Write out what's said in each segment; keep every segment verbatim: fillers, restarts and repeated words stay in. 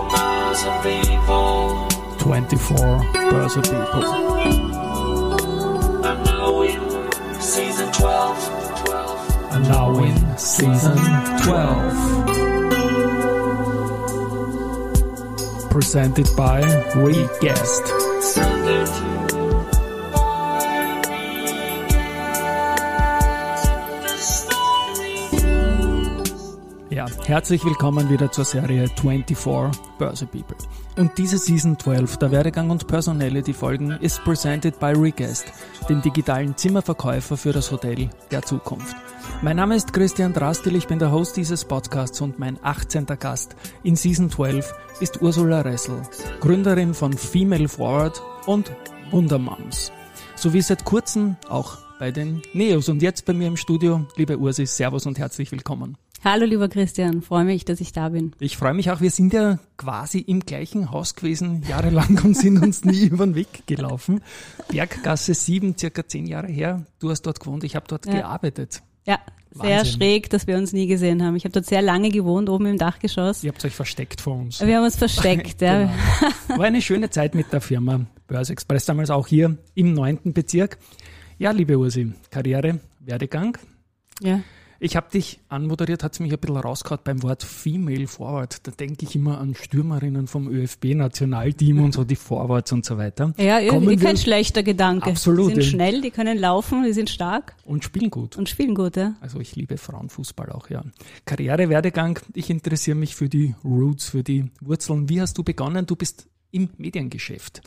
Börse People. twenty-four Börse People. And now in season twelve. And now in season twelve. Presented by Reguest. Ja, herzlich willkommen wieder zur Serie twenty-four Börse People. Und diese Season zwölf der Werdegang und Personality Folgen ist presented by Reguest, dem digitalen Zimmerverkäufer für das Hotel der Zukunft. Mein Name ist Christian Drastil, ich bin der Host dieses Podcasts und mein achtzehnter Gast in Season zwölf ist Ursula Ressel, Gründerin von Female Forward und Wundermoms, sowie seit kurzem auch bei den Neos. Und jetzt bei mir im Studio, liebe Ursi, Servus und herzlich willkommen. Hallo lieber Christian, freue mich, dass ich da bin. Ich freue mich auch, wir sind ja quasi im gleichen Haus gewesen, jahrelang und sind uns nie über den Weg gelaufen. Berggasse sieben, circa zehn Jahre her, du hast dort gewohnt, ich habe dort ja. gearbeitet. Ja, sehr Wahnsinn. Schräg, dass wir uns nie gesehen haben. Ich habe dort sehr lange gewohnt, oben im Dachgeschoss. Ihr habt euch versteckt vor uns. Wir haben uns versteckt, ja. Genau. War eine schöne Zeit mit der Firma Börse Express, damals auch hier im neunten Bezirk. Ja, liebe Ursi, Karriere, Werdegang. Ja. Ich habe dich anmoderiert, hat es mich ein bisschen rausgehauen beim Wort Female Forward. Da denke ich immer an Stürmerinnen vom ÖFB-Nationalteam und so, die Forwards und so weiter. Ja, Kommen kein schlechter Gedanke. Absolut. Die sind schnell, die können laufen, die sind stark. Und spielen gut. Und spielen gut, ja. Also ich liebe Frauenfußball auch, ja. Karriere, Werdegang, ich interessiere mich für die Roots, für die Wurzeln. Wie hast du begonnen? Du bist im Mediengeschäft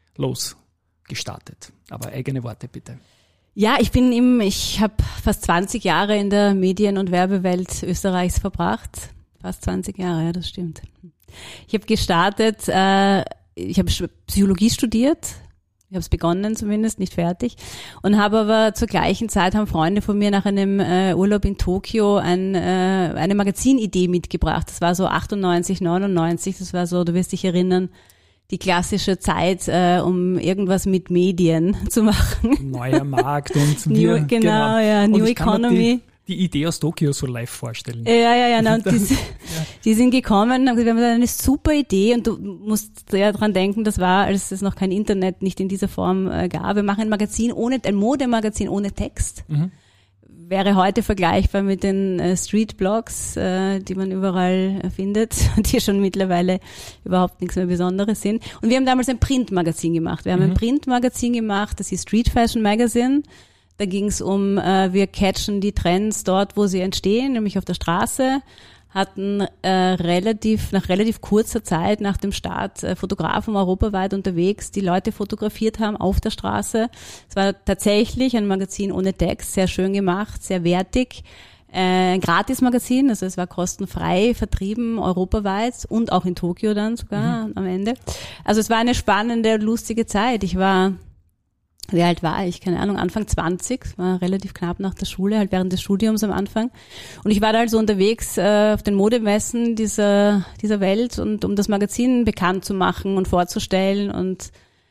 losgestartet. Aber eigene Worte bitte. Ja, ich bin im, ich habe fast zwanzig Jahre in der Medien- und Werbewelt Österreichs verbracht. Fast zwanzig Jahre, ja, das stimmt. Ich habe gestartet, äh, ich habe Psychologie studiert, ich habe es begonnen zumindest, nicht fertig, und habe aber zur gleichen Zeit, haben Freunde von mir nach einem äh, Urlaub in Tokio ein, äh, eine Magazinidee mitgebracht. Das war so achtundneunzig, neunundneunzig, das war so, du wirst dich erinnern, die klassische Zeit, äh, um irgendwas mit Medien zu machen. Neuer Markt und New, wir, genau, genau, ja, New und ich Economy. Kann die, die Idee aus Tokio so live vorstellen. Ja, ja, ja, na, und die, ja. die sind gekommen und wir haben eine super Idee und du musst ja dran denken, das war, als es noch kein Internet nicht in dieser Form äh, gab. Wir machen ein Magazin ohne, ein Modemagazin ohne Text. Mhm. Wäre heute vergleichbar mit den äh, Street-Blogs, äh, die man überall äh, findet, die schon mittlerweile überhaupt nichts mehr Besonderes sind. Und wir haben damals ein Printmagazin gemacht. Wir haben mhm. ein Printmagazin gemacht, das ist Street Fashion Magazine. Da ging es um, äh, wir catchen die Trends dort, wo sie entstehen, nämlich auf der Straße. Hatten äh, relativ nach relativ kurzer Zeit nach dem Start äh, Fotografen europaweit unterwegs, die Leute fotografiert haben auf der Straße. Es war tatsächlich ein Magazin ohne Text, sehr schön gemacht, sehr wertig. Äh, ein Gratis-Magazin, also es war kostenfrei vertrieben europaweit und auch in Tokio dann sogar mhm. am Ende. Also es war eine spannende, lustige Zeit. Ich war Wie alt war ich? Keine Ahnung, Anfang zwanzig, war relativ knapp nach der Schule, halt während des Studiums am Anfang. Und ich war da also unterwegs äh, auf den Modemessen dieser dieser Welt und um das Magazin bekannt zu machen und vorzustellen und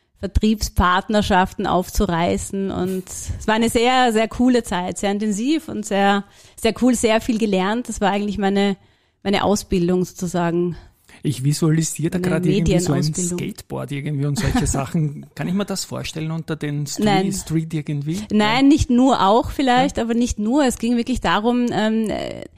Vertriebspartnerschaften aufzureißen. Und es war eine sehr, sehr coole Zeit, sehr intensiv und sehr, sehr cool, sehr viel gelernt. Das war eigentlich meine meine Ausbildung sozusagen. Ich visualisiere da gerade irgendwie so ein Skateboard irgendwie und solche Sachen. Kann ich mir das vorstellen unter den Street, Nein. Street irgendwie? Nein, ja. Nicht nur auch vielleicht, ja. aber nicht nur. Es ging wirklich darum, ähm,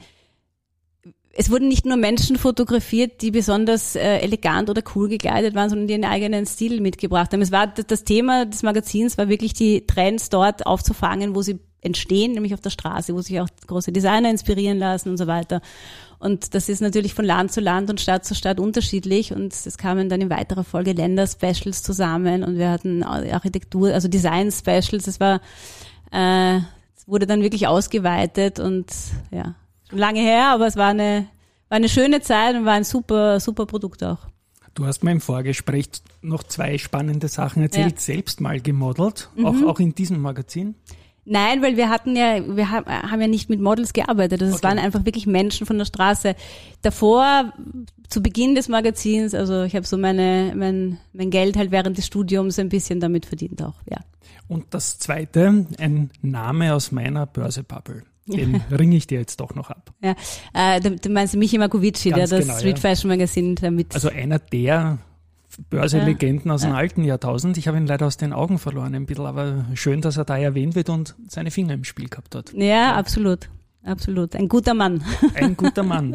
es wurden nicht nur Menschen fotografiert, die besonders äh, elegant oder cool gekleidet waren, sondern die einen eigenen Stil mitgebracht haben. Es war das Thema des Magazins war wirklich die Trends dort aufzufangen, wo sie entstehen, nämlich auf der Straße, wo sich auch große Designer inspirieren lassen und so weiter. Und das ist natürlich von Land zu Land und Stadt zu Stadt unterschiedlich und es kamen dann in weiterer Folge Länder-Specials zusammen und wir hatten Architektur, also Design-Specials. Es war, äh, es wurde dann wirklich ausgeweitet und ja, schon lange her, aber es war eine, war eine schöne Zeit und war ein super, super Produkt auch. Du hast mir im Vorgespräch noch zwei spannende Sachen erzählt, ja. Selbst mal gemodelt, mhm. auch, auch in diesem Magazin. Nein, weil wir hatten ja, wir haben, haben ja nicht mit Models gearbeitet. Also okay. Es waren einfach wirklich Menschen von der Straße. Davor, zu Beginn des Magazins, also ich habe so meine, mein, mein Geld halt während des Studiums ein bisschen damit verdient auch, ja. Und das Zweite, ein Name aus meiner Börsebubble. Den ringe ich dir jetzt doch noch ab. Ja, äh, du, du meinst Michi Markovici, der das genau, Street ja. Fashion Magazin damit. Also einer der Börselegenden ja. aus dem ja. alten Jahrtausend. Ich habe ihn leider aus den Augen verloren ein bisschen, aber schön, dass er da erwähnt wird und seine Finger im Spiel gehabt hat. Ja, ja. absolut. Absolut. Ein guter Mann. Ein guter Mann.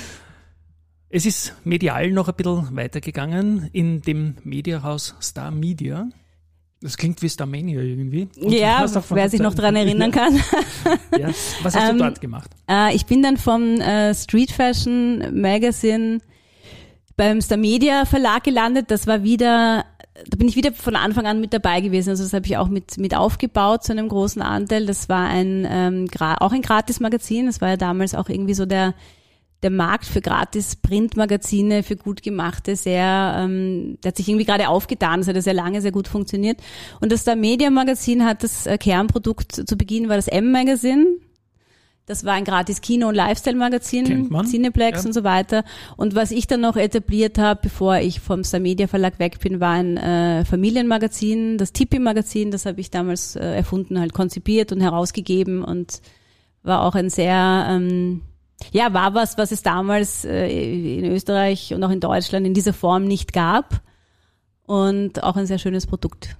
Es ist medial noch ein bisschen weitergegangen in dem Mediahaus Star Media. Das klingt wie Starmania irgendwie. Und ja, wer sich noch daran erinnern kann. Ja. Was hast ähm, du dort gemacht? Äh, ich bin dann vom äh, Street Fashion Magazine beim Star Media Verlag gelandet. Das war wieder, da bin ich wieder von Anfang an mit dabei gewesen. Also das habe ich auch mit mit aufgebaut zu einem großen Anteil. Das war ein ähm, gra- auch ein Gratis-Magazin. Das war ja damals auch irgendwie so der der Markt für Gratis-Printmagazine, für gut gemachte, sehr, ähm, der hat sich irgendwie gerade aufgetan, das hat ja sehr lange sehr gut funktioniert. Und das Star Media Magazin hat das äh, Kernprodukt zu Beginn war das M-Magazin. Das war ein gratis Kino- und Lifestyle-Magazin, Cineplex ja. und so weiter. Und was ich dann noch etabliert habe, bevor ich vom Star Media Verlag weg bin, war ein äh, Familienmagazin, das Tippi-Magazin. Das habe ich damals äh, erfunden, halt konzipiert und herausgegeben und war auch ein sehr, ähm, ja, war was, was es damals äh, in Österreich und auch in Deutschland in dieser Form nicht gab. Und auch ein sehr schönes Produkt.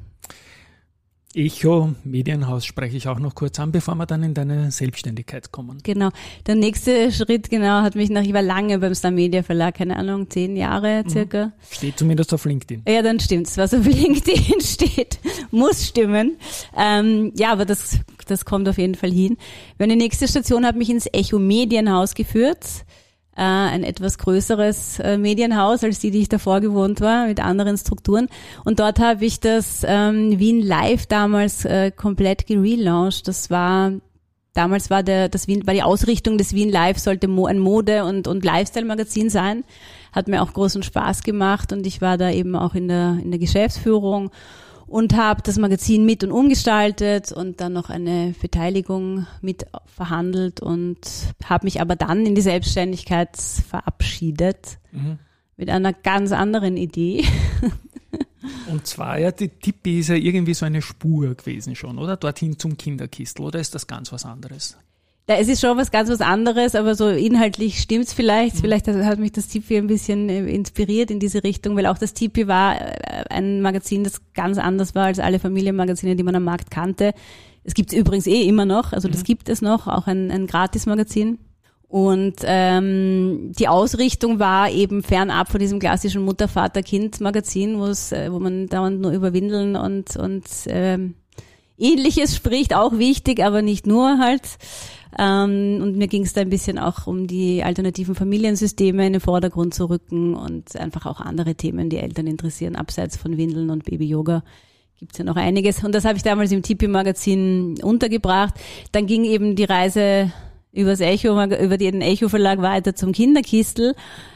Echo Medienhaus spreche ich auch noch kurz an, bevor wir dann in deine Selbstständigkeit kommen. Genau. Der nächste Schritt, genau, hat mich nach, ich war lange beim Star Media Verlag, keine Ahnung, zehn Jahre circa. Steht zumindest auf LinkedIn. Ja, dann stimmt's. Was auf LinkedIn steht, muss stimmen. Ähm, ja, aber das, das kommt auf jeden Fall hin. Meine nächste Station hat mich ins Echo Medienhaus geführt. Äh, ein etwas größeres äh, Medienhaus als die, die ich davor gewohnt war, mit anderen Strukturen. Und dort habe ich das ähm, Wien Live damals äh, komplett gelauncht. Das war, damals war der, das Wien, war die Ausrichtung des Wien Live, sollte mo- ein Mode- und, und Lifestyle-Magazin sein. Hat mir auch großen Spaß gemacht und ich war da eben auch in der, in der Geschäftsführung und habe das Magazin mit und umgestaltet und dann noch eine Beteiligung mit verhandelt und habe mich aber dann in die Selbstständigkeit verabschiedet mhm. mit einer ganz anderen Idee. Und zwar, ja, die Tippi ist ja irgendwie so eine Spur gewesen schon, oder? Dorthin zum Kinderkistel, oder ist das ganz was anderes? Ja, es ist schon was ganz was anderes, aber so inhaltlich stimmt's vielleicht. Mhm. Vielleicht hat mich das Tippi ein bisschen inspiriert in diese Richtung, weil auch das Tippi war ein Magazin, das ganz anders war als alle Familienmagazine, die man am Markt kannte. Es gibt's übrigens eh immer noch, also das mhm. gibt es noch, auch ein, ein Gratis-Magazin. Und ähm, die Ausrichtung war eben fernab von diesem klassischen Mutter-Vater-Kind-Magazin, wo es, wo man dauernd nur über Windeln und und ähm, Ähnliches spricht, auch wichtig, aber nicht nur halt. Ähm, und mir ging es da ein bisschen auch um die alternativen Familiensysteme in den Vordergrund zu rücken und einfach auch andere Themen, die Eltern interessieren, abseits von Windeln und Baby-Yoga. Gibt's ja noch einiges. Und das habe ich damals im Tippi-Magazin untergebracht. Dann ging eben die Reise übers Echo, über den Echo-Verlag weiter zum Kinderkistel.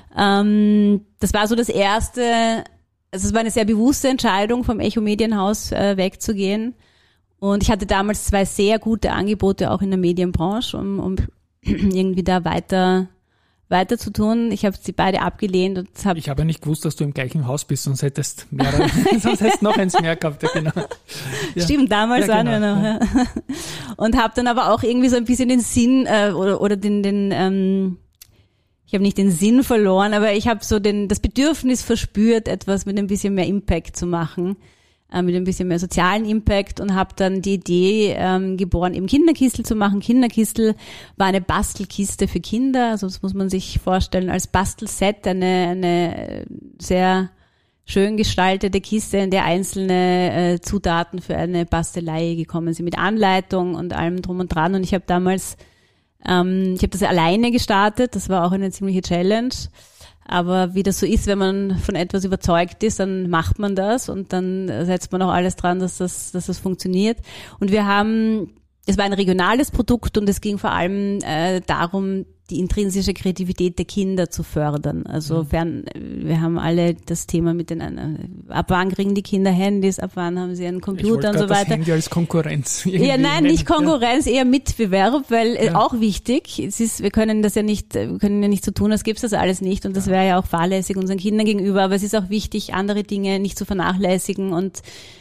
Ähm, das war so das erste, also es war eine sehr bewusste Entscheidung, vom Echo Medienhaus äh, wegzugehen. Und ich hatte damals zwei sehr gute Angebote auch in der Medienbranche, um, um irgendwie da weiter weiter zu tun. Ich habe sie beide abgelehnt und habe. Ich habe ja nicht gewusst, dass du im gleichen Haus bist, sonst hättest mehrere, sonst hättest noch eins mehr gehabt. Ja, genau. Ja. Stimmt, damals ja, genau. waren wir noch. Ja. Und habe dann aber auch irgendwie so ein bisschen den Sinn äh, oder oder den den ähm, ich habe nicht den Sinn verloren, aber ich habe so den das Bedürfnis verspürt, etwas mit ein bisschen mehr Impact zu machen. Mit ein bisschen mehr sozialen Impact und habe dann die Idee ähm, geboren, eben Kinderkistel zu machen. Kinderkistel war eine Bastelkiste für Kinder, also das muss man sich vorstellen als Bastelset, eine, eine sehr schön gestaltete Kiste, in der einzelne äh, Zutaten für eine Bastelei gekommen sind, mit Anleitung und allem drum und dran. Und ich habe damals, ähm, ich habe das alleine gestartet, das war auch eine ziemliche Challenge. Aber wie das so ist, wenn man von etwas überzeugt ist, dann macht man das und dann setzt man auch alles dran, dass das, dass das funktioniert. Und wir haben, es war ein regionales Produkt und es ging vor allem äh, darum, die intrinsische Kreativität der Kinder zu fördern. Also fern, wir haben alle das Thema mit den, äh, ab wann kriegen die Kinder Handys, ab wann haben sie einen Computer und so weiter. Das Handy als Konkurrenz. Ja, nein, nicht Konkurrenz, ja. eher Mitbewerb, weil ja. auch wichtig. Es ist, wir können das ja nicht, wir können ja nicht so tun, als gäbe es das alles nicht und das wäre ja auch fahrlässig unseren Kindern gegenüber. Aber es ist auch wichtig, andere Dinge nicht zu vernachlässigen und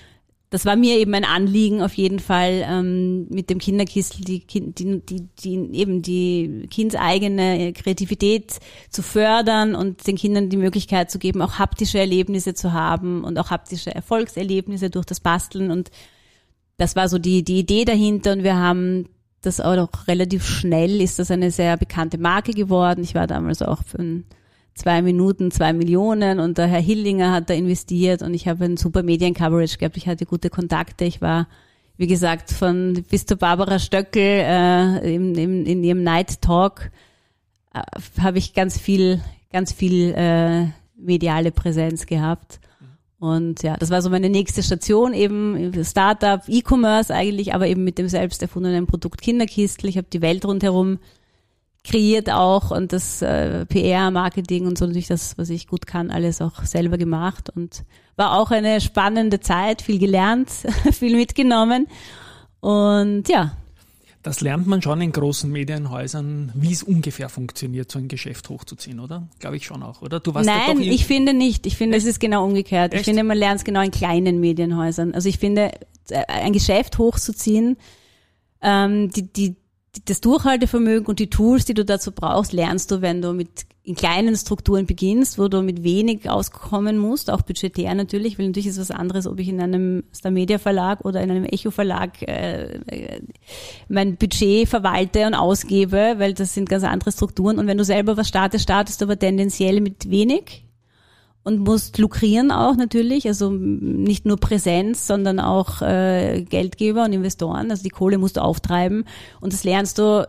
das war mir eben ein Anliegen auf jeden Fall, ähm, mit dem Kinderkistel die, die, die, die eben die kindseigene Kreativität zu fördern und den Kindern die Möglichkeit zu geben, auch haptische Erlebnisse zu haben und auch haptische Erfolgserlebnisse durch das Basteln. Und das war so die, die Idee dahinter. Und wir haben das auch noch relativ schnell, ist das eine sehr bekannte Marke geworden. Ich war damals auch für ein zwei Minuten, zwei Millionen und der Herr Hillinger hat da investiert und ich habe ein super Medien-Coverage gehabt. Ich hatte gute Kontakte. Ich war, wie gesagt, von bis zu Barbara Stöckel äh, in, in, in ihrem Night Talk äh, habe ich ganz viel, ganz viel äh, mediale Präsenz gehabt. Und ja, das war so meine nächste Station, eben Startup, E-Commerce eigentlich, aber eben mit dem selbst erfundenen Produkt Kinderkistel. Ich habe die Welt rundherum kreiert auch und das äh, P R, Marketing und so natürlich das, was ich gut kann, alles auch selber gemacht und war auch eine spannende Zeit, viel gelernt, viel mitgenommen und ja. Das lernt man schon in großen Medienhäusern, wie es ungefähr funktioniert, so ein Geschäft hochzuziehen, oder? Glaube ich schon auch, oder? Du warst Nein, da doch ich finde nicht. Ich finde, es ist genau umgekehrt. Echt? Ich finde, man lernt es genau in kleinen Medienhäusern. Also ich finde, ein Geschäft hochzuziehen, ähm, die, die das Durchhaltevermögen und die Tools, die du dazu brauchst, lernst du, wenn du mit in kleinen Strukturen beginnst, wo du mit wenig auskommen musst, auch budgetär natürlich, weil natürlich ist es was anderes, ob ich in einem Star Media Verlag oder in einem Echo Verlag äh, mein Budget verwalte und ausgebe, weil das sind ganz andere Strukturen. Und wenn du selber was startest, startest du aber tendenziell mit wenig und musst lukrieren auch natürlich, also nicht nur Präsenz, sondern auch äh, Geldgeber und Investoren, also die Kohle musst du auftreiben und das lernst du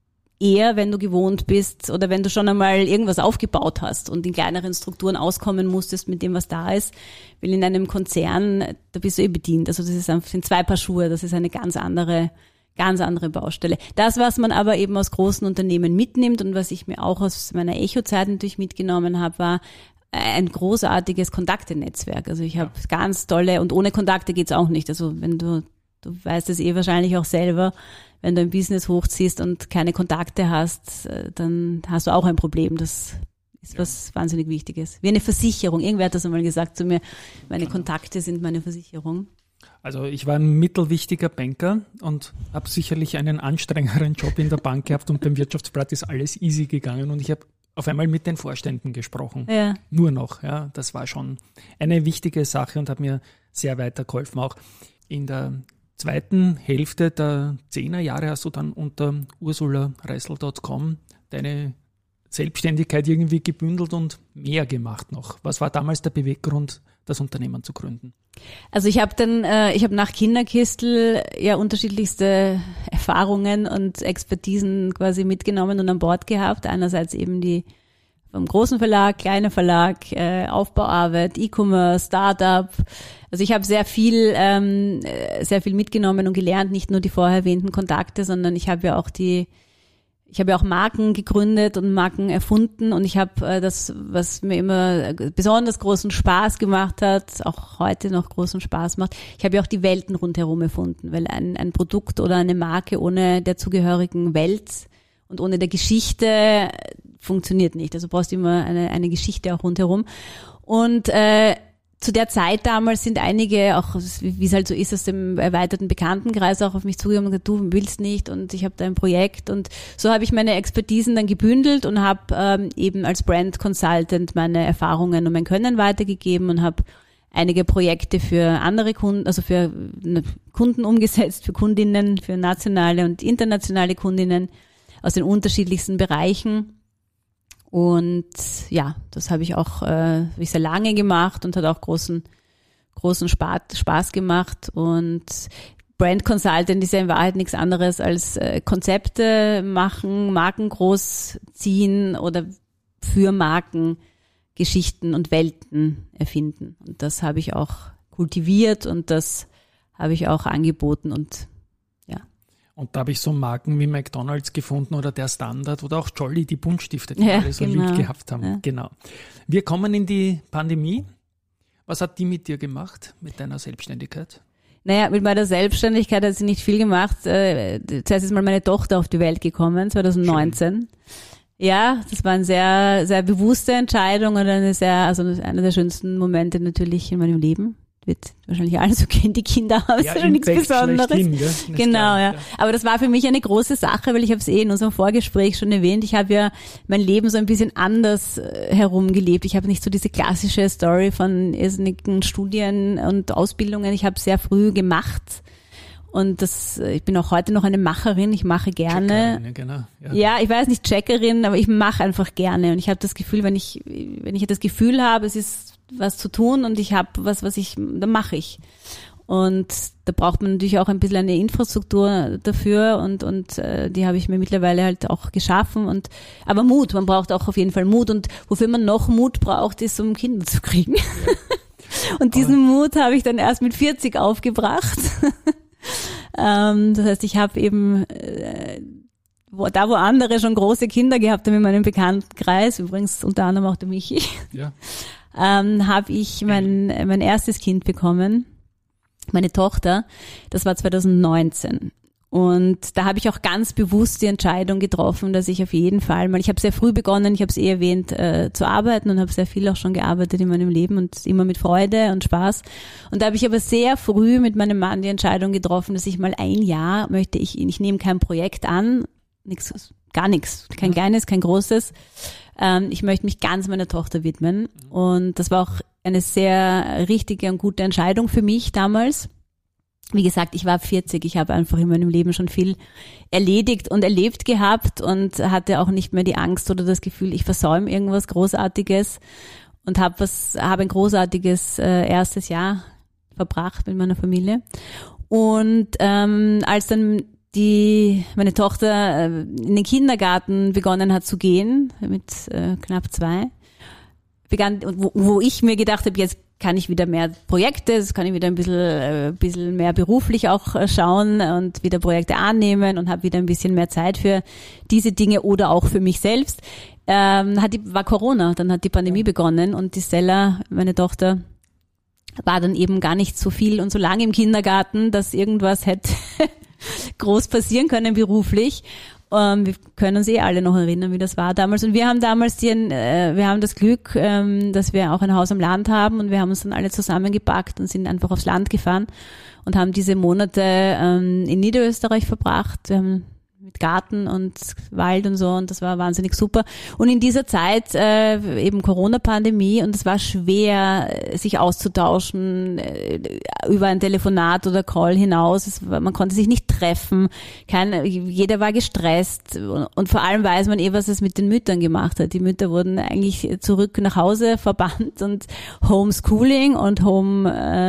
eher, wenn du gewohnt bist oder wenn du schon einmal irgendwas aufgebaut hast und in kleineren Strukturen auskommen musstest mit dem, was da ist, weil in einem Konzern, da bist du eh bedient, also das ist einfach, sind zwei Paar Schuhe, das ist eine ganz andere ganz andere Baustelle. Das, was man aber eben aus großen Unternehmen mitnimmt und was ich mir auch aus meiner Echo-Zeit natürlich mitgenommen habe, war ein großartiges Kontaktenetzwerk. Also ich habe ganz tolle, und ohne Kontakte geht's auch nicht. Also wenn du, du weißt es eh wahrscheinlich auch selber, wenn du ein Business hochziehst und keine Kontakte hast, dann hast du auch ein Problem. Das ist was ja. wahnsinnig Wichtiges. Wie eine Versicherung. Irgendwer hat das einmal gesagt zu mir, meine genau. Kontakte sind meine Versicherung. Also ich war ein mittelwichtiger Banker und habe sicherlich einen anstrengenderen Job in der Bank gehabt und beim Wirtschaftsblatt ist alles easy gegangen und ich habe auf einmal mit den Vorständen gesprochen. Ja. Nur noch, ja. Das war schon eine wichtige Sache und hat mir sehr weitergeholfen. Auch in der zweiten Hälfte der zehner Jahre hast du dann unter ursula reisel punkt com deine Selbstständigkeit irgendwie gebündelt und mehr gemacht noch. Was war damals der Beweggrund, das Unternehmen zu gründen? Also ich habe dann, äh, ich habe nach Kinderkistel ja unterschiedlichste Erfahrungen und Expertisen quasi mitgenommen und an Bord gehabt. Einerseits eben die vom großen Verlag, kleiner Verlag, äh, Aufbauarbeit, E-Commerce, Startup. Also ich habe sehr viel, ähm, sehr viel mitgenommen und gelernt, nicht nur die vorher erwähnten Kontakte, sondern ich habe ja auch die Ich habe ja auch Marken gegründet und Marken erfunden und ich habe äh, das, was mir immer besonders großen Spaß gemacht hat, auch heute noch großen Spaß macht, ich habe ja auch die Welten rundherum erfunden, weil ein, ein Produkt oder eine Marke ohne der zugehörigen Welt und ohne der Geschichte funktioniert nicht. Also du brauchst immer eine, eine Geschichte auch rundherum. Und äh, zu der Zeit damals sind einige, auch wie es halt so ist, aus dem erweiterten Bekanntenkreis auch auf mich zugekommen und gesagt, du willst nicht und ich habe da ein Projekt. Und so habe ich meine Expertisen dann gebündelt und habe ähm, eben als Brand Consultant meine Erfahrungen und mein Können weitergegeben und habe einige Projekte für andere Kunden, also für Kunden umgesetzt, für Kundinnen, für nationale und internationale Kundinnen aus den unterschiedlichsten Bereichen. Und ja, das habe ich auch äh, ich sehr lange gemacht und hat auch großen großen Spaß, Spaß gemacht. Und Brand Consultant ist ja in Wahrheit nichts anderes als äh, Konzepte machen, Marken großziehen oder für Marken Geschichten und Welten erfinden. Und das habe ich auch kultiviert und das habe ich auch angeboten und Und da habe ich so Marken wie McDonald's gefunden oder der Standard oder auch Jolly, die Buntstifte, die ja, alle so genau. lieb gehabt haben. Ja. Genau. Wir kommen in die Pandemie. Was hat die mit dir gemacht, mit deiner Selbstständigkeit? Naja, mit meiner Selbstständigkeit hat sie nicht viel gemacht. Zuerst ist mal meine Tochter auf die Welt gekommen, zwanzig neunzehn. Schön. Ja, das war eine sehr, sehr bewusste Entscheidung und eine sehr, also einer der schönsten Momente natürlich in meinem Leben. wird wahrscheinlich alles so gehen, die Kinder haben, Ja, ist ja nichts Impact Besonderes. schlechthin, gell? Nicht Genau, klar, ja. Aber das war für mich eine große Sache, weil ich habe es eh in unserem Vorgespräch schon erwähnt. Ich habe ja mein Leben so ein bisschen anders äh, herumgelebt. Ich habe nicht so diese klassische Story von irrsinnigen Studien und Ausbildungen. Ich habe sehr früh gemacht. Und das, ich bin auch heute noch eine Macherin, ich mache gerne. Checkerin, genau. Ja. Ja, ich weiß nicht Checkerin, aber ich mache einfach gerne. Und ich habe das Gefühl, wenn ich, wenn ich das Gefühl habe, es ist was zu tun und ich habe was, was ich, dann mache ich. Und da braucht man natürlich auch ein bisschen eine Infrastruktur dafür und und äh, die habe ich mir mittlerweile halt auch geschaffen. Und aber Mut, man braucht auch auf jeden Fall Mut. Und wofür man noch Mut braucht, ist, um Kinder zu kriegen. Ja. Und diesen aber Mut habe ich dann erst mit vierzig aufgebracht. Ähm, das heißt, ich habe eben äh, wo, da, wo andere schon große Kinder gehabt haben in meinem Bekanntenkreis, übrigens unter anderem auch der Michi, ja. ähm, habe ich mein, mein erstes Kind bekommen, meine Tochter. Das war zwanzig neunzehn. Und da habe ich auch ganz bewusst die Entscheidung getroffen, dass ich auf jeden Fall mal, ich habe sehr früh begonnen, ich habe es eh erwähnt, äh, zu arbeiten und habe sehr viel auch schon gearbeitet in meinem Leben und immer mit Freude und Spaß. Und da habe ich aber sehr früh mit meinem Mann die Entscheidung getroffen, dass ich mal ein Jahr möchte ich, ich nehme kein Projekt an, nichts, gar nichts, kein ja. kleines, kein großes. Ähm, ich möchte mich ganz meiner Tochter widmen. Und das war auch eine sehr richtige und gute Entscheidung für mich damals. Wie gesagt, ich war vierzig, ich habe einfach in meinem Leben schon viel erledigt und erlebt gehabt und hatte auch nicht mehr die Angst oder das Gefühl, ich versäume irgendwas Großartiges und habe was, habe ein großartiges äh, erstes Jahr verbracht mit meiner Familie. Und ähm, als dann die meine Tochter äh, in den Kindergarten begonnen hat zu gehen, mit äh, knapp zwei, begann, wo, wo ich mir gedacht habe, jetzt kann ich wieder mehr Projekte, das kann ich wieder ein bisschen, äh, bisschen mehr beruflich auch äh, schauen und wieder Projekte annehmen und habe wieder ein bisschen mehr Zeit für diese Dinge oder auch für mich selbst. Ähm, hat die, war Corona, dann hat die Pandemie begonnen und die Stella, meine Tochter, war dann eben gar nicht so viel und so lange im Kindergarten, dass irgendwas hätte groß passieren können beruflich. Um, wir können uns eh alle noch erinnern, wie das war damals. Und wir haben damals die, äh, wir haben das Glück, ähm, dass wir auch ein Haus am Land haben und wir haben uns dann alle zusammengepackt und sind einfach aufs Land gefahren und haben diese Monate ähm, in Niederösterreich verbracht. Wir haben mit Garten und Wald und so und das war wahnsinnig super. Und in dieser Zeit äh, eben Corona-Pandemie und es war schwer, sich auszutauschen äh, über ein Telefonat oder Call hinaus. Es war, man konnte sich nicht treffen, kein, jeder war gestresst und, und vor allem weiß man eh, was es mit den Müttern gemacht hat. Die Mütter wurden eigentlich zurück nach Hause verbannt und Homeschooling und Home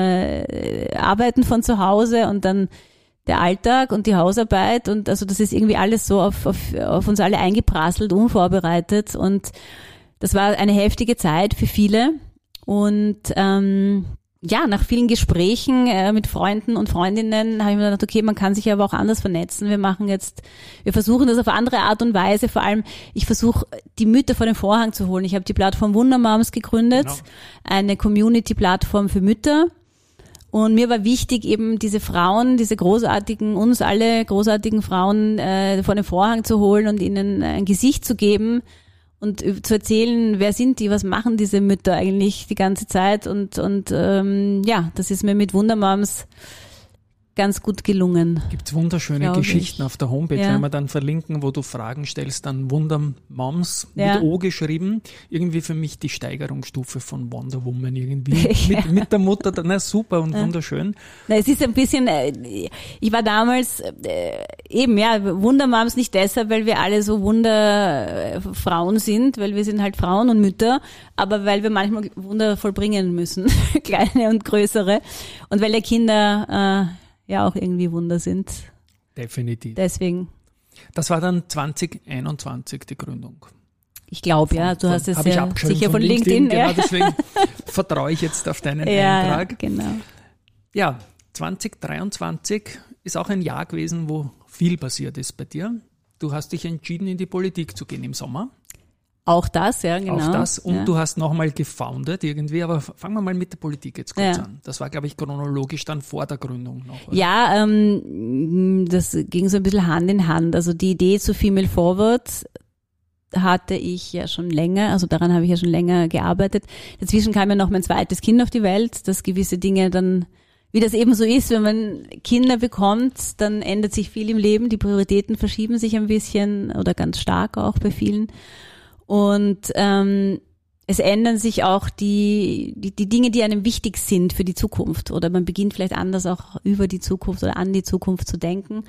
äh, Arbeiten von zu Hause und dann der Alltag und die Hausarbeit und also das ist irgendwie alles so auf, auf, auf uns alle eingeprasselt, unvorbereitet und das war eine heftige Zeit für viele und ähm, ja, nach vielen Gesprächen äh, mit Freunden und Freundinnen habe ich mir gedacht, okay, man kann sich aber auch anders vernetzen. Wir machen jetzt, wir versuchen das auf andere Art und Weise. Vor allem, ich versuche, die Mütter vor den Vorhang zu holen. Ich habe die Plattform Wundermoms gegründet, genau. Eine Community-Plattform für Mütter. Und mir war wichtig, eben diese Frauen, diese großartigen, uns alle großartigen Frauen äh, vor den Vorhang zu holen und ihnen ein Gesicht zu geben und zu erzählen, wer sind die, was machen diese Mütter eigentlich die ganze Zeit. Und und ähm, ja, das ist mir mit Wundermoms ganz gut gelungen. Gibt es wunderschöne Geschichten ich. auf der Homepage, ja. wenn wir dann verlinken, wo du Fragen stellst, dann Wundermoms ja. mit O geschrieben. Irgendwie für mich die Steigerungsstufe von Wonder Woman irgendwie. ja. mit, mit der Mutter, na super und ja. wunderschön. Na, es ist ein bisschen, äh, ich war damals äh, eben, ja, Wundermoms nicht deshalb, weil wir alle so Wunderfrauen sind, weil wir sind halt Frauen und Mütter, aber weil wir manchmal Wunder vollbringen müssen, kleine und größere. Und weil die Kinder äh, ja auch irgendwie Wunder sind. Definitiv. Deswegen. Das war dann zwanzig einundzwanzig die Gründung. Ich glaube, ja. Du von, hast es ja sicher von, von LinkedIn. LinkedIn ja. Genau, deswegen vertraue ich jetzt auf deinen ja, Eintrag. Ja, genau. Ja, zwanzig dreiundzwanzig ist auch ein Jahr gewesen, wo viel passiert ist bei dir. Du hast dich entschieden, in die Politik zu gehen im Sommer. Auch das, ja, genau. Auch das. Und ja. du hast nochmal gefoundet irgendwie, aber fangen wir mal mit der Politik jetzt kurz ja. an. Das war, glaube ich, chronologisch dann vor der Gründung noch. Oder? Ja, ähm, das ging so ein bisschen Hand in Hand. Also die Idee zu Female Forward hatte ich ja schon länger, also daran habe ich ja schon länger gearbeitet. Dazwischen kam ja noch mein zweites Kind auf die Welt, dass gewisse Dinge dann, wie das eben so ist, wenn man Kinder bekommt, dann ändert sich viel im Leben, die Prioritäten verschieben sich ein bisschen oder ganz stark auch bei vielen. Und ähm, es ändern sich auch die, die die Dinge, die einem wichtig sind für die Zukunft, oder man beginnt vielleicht anders auch über die Zukunft oder an die Zukunft zu denken.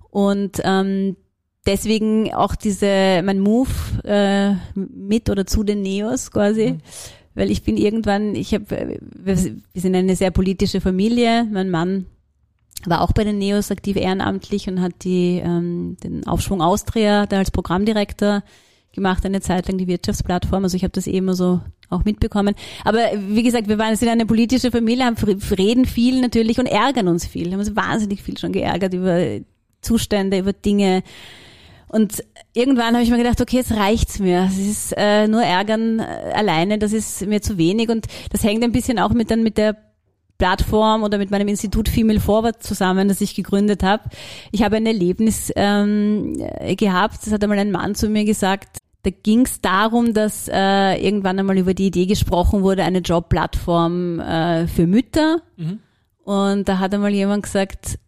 Und ähm, deswegen auch diese, mein Move äh, mit oder zu den Neos quasi, mhm. weil ich bin irgendwann, ich habe, wir sind eine sehr politische Familie, mein Mann war auch bei den Neos aktiv ehrenamtlich und hat die ähm, den Aufschwung Austria da als Programmdirektor gemacht, eine Zeit lang die Wirtschaftsplattform, also ich habe das eh immer so auch mitbekommen. Aber wie gesagt, wir waren sind eine politische Familie, haben reden viel natürlich und ärgern uns viel, haben uns wahnsinnig viel schon geärgert über Zustände, über Dinge. Und irgendwann habe ich mir gedacht, okay, jetzt reicht's mir. Es ist äh, nur Ärgern äh, alleine, das ist mir zu wenig. Und das hängt ein bisschen auch mit dann mit der Plattform oder mit meinem Institut Female Forward zusammen, das ich gegründet habe. Ich habe ein Erlebnis ähm, gehabt, das hat einmal ein Mann zu mir gesagt, da ging es darum, dass äh, irgendwann einmal über die Idee gesprochen wurde, eine Jobplattform äh, für Mütter. Mhm. Und da hat einmal jemand gesagt,